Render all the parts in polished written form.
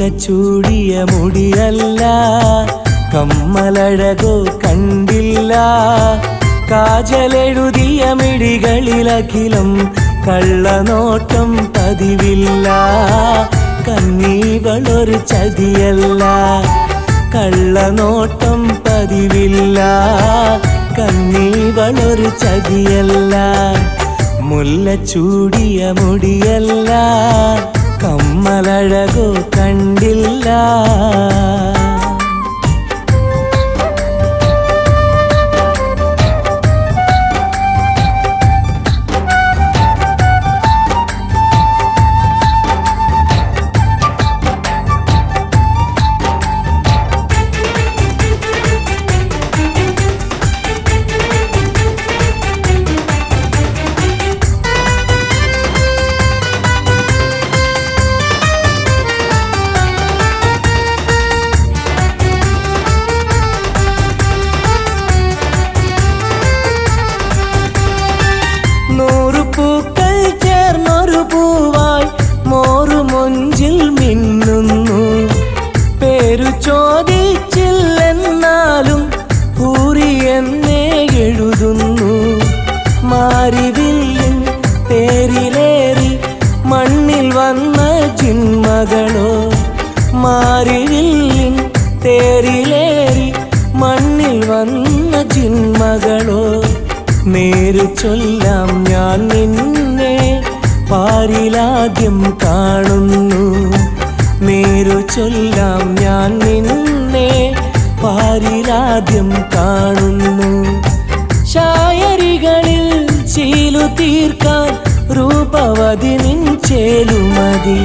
മുല്ലച്ചൂടിയ മുടിയല്ല, കമ്മലഴകോ കണ്ടില്ല. കാജലെഴുതിയ മിഴികളിലഖിലം കള്ളനോട്ടം പതിവില്ല. കണ്ണീവളൊരു ചതിയല്ല, കള്ളനോട്ടം പതിവില്ല. കണ്ണീവളൊരു ചതിയല്ല. മുല്ലച്ചൂടിയ മുടിയല്ല, കമ്മലഴകോ കണ്ടില്ല. പൂക്കൾ ചേർന്നൊരു പൂവായി മോറുമൊഞ്ചിൽ മിന്നുന്നു. പേരു ചോദിച്ചില്ലെന്നാലും പൂരി എന്നേ എഴുതുന്നു. മാരിവില്ലിൻ തേരിലേറി മണ്ണിൽ വന്ന ജിന്മകളോ, മാരിവില്ലിൻ തേരിലേറി മണ്ണിൽ വന്ന ജിന്മകളോ. നേരു ചൊല്ലാം ഞാൻ നിന്നെ പാരിലാദ്യം കാണുന്നു. നേരു ചൊല്ലാം ഞാൻ നിന്നെ പാരിലാദ്യം കാണുന്നു. ശായരികളിൽ ചീലു തീർക്കാൻ രൂപവതി നിൻ ചേലുമതി.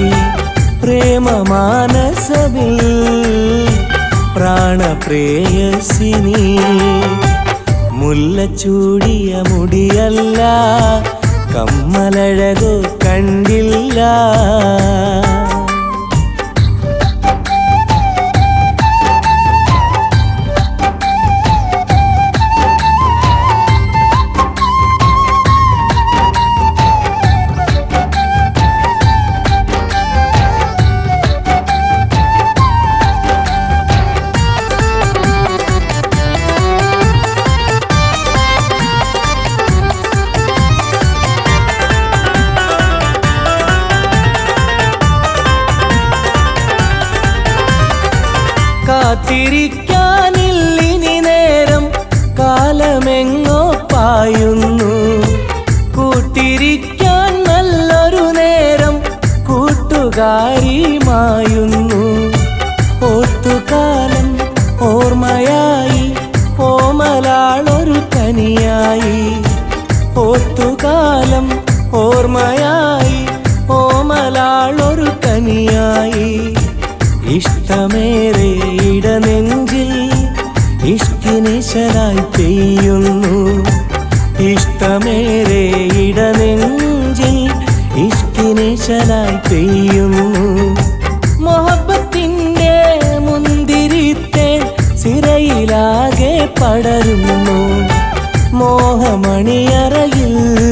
പ്രേമമാനസമിൽ പ്രാണപ്രേയസിനി. മുല്ലച്ചൂടിയ മുടിയല്ല, കമ്മലഴകോ കണ്ടില്ല. കാത്തിരിക്കാനില്ലിനി നേരം, കാലമെങ്ങോ പായുന്നു. കൂട്ടിരിക്കാൻ നല്ലൊരു നേരം, കൂട്ടുകാരി മായുന്നു. ഓത്തുകാലം ഓർമ്മയായി ഓമലാളൊരു കനിയായി. ഓത്തുകാലം ഓർമ്മയായി ഓമലാളൊരു കനിയായി. ഇഷ്ടമേറെ ഇടനെഞ്ചിൽ ഇഷ്കിനിശലായി പെയ്യുന്നു. ഇഷ്ടമേറെ ഇടനെഞ്ചിൽ ഇഷ്കിനിശലായി പെയ്യുന്നു. മൊഹബത്തിൻ്റെ മുന്തിരിത്തേൻ സിരയിലാകെ പടരുന്നു. മോഹമണിയറയിൽ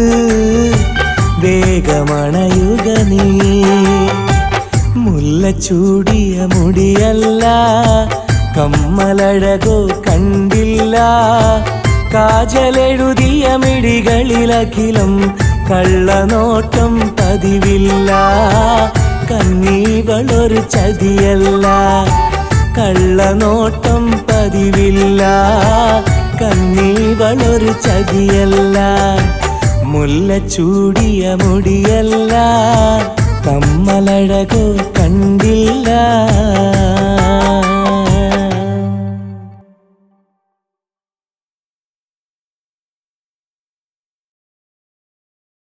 വേഗമണയുക നീ. മുല്ലച്ചൂടിയ മുടിയല്ല, കമ്മലഴകോ കണ്ടില്ല. കാജലെഴുതിയ മിഴികളിലഖിലം കള്ളനോട്ടം പതിവില്ല. കണ്ണീവളൊരു ചതിയല്ല, കള്ളനോട്ടം പതിവില്ല. കണ്ണീവളൊരു ചതിയല്ല. മുല്ലച്ചൂടിയ മുടിയല്ല, കമ്മലഴകോ കണ്ടില്ല.